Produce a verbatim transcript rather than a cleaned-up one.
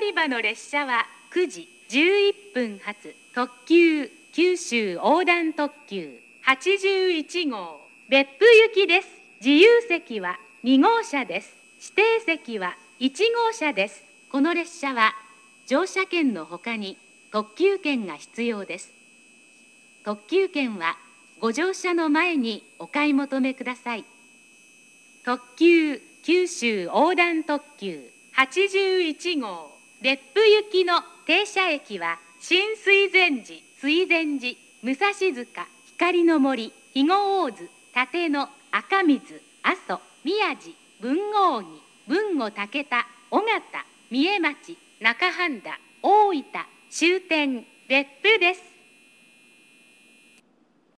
い場の列車はくじじゅういっぷん発特急九州横断特急はちじゅういちごう別府行きです。自由席はにごうしゃです。指定席はいちごうしゃです。この列車は乗車券のほかに特急券が必要です。特急券はご乗車の前にお買い求めください。特急九州横断特急はちじゅういちごう別府行きの停車駅は新水前寺、水前寺、武蔵塚、光の森、肥後大津、立野、赤水、阿蘇、宮地、豊後荻、豊後竹田、尾形、三重町、中半田、大分、終点、別府です。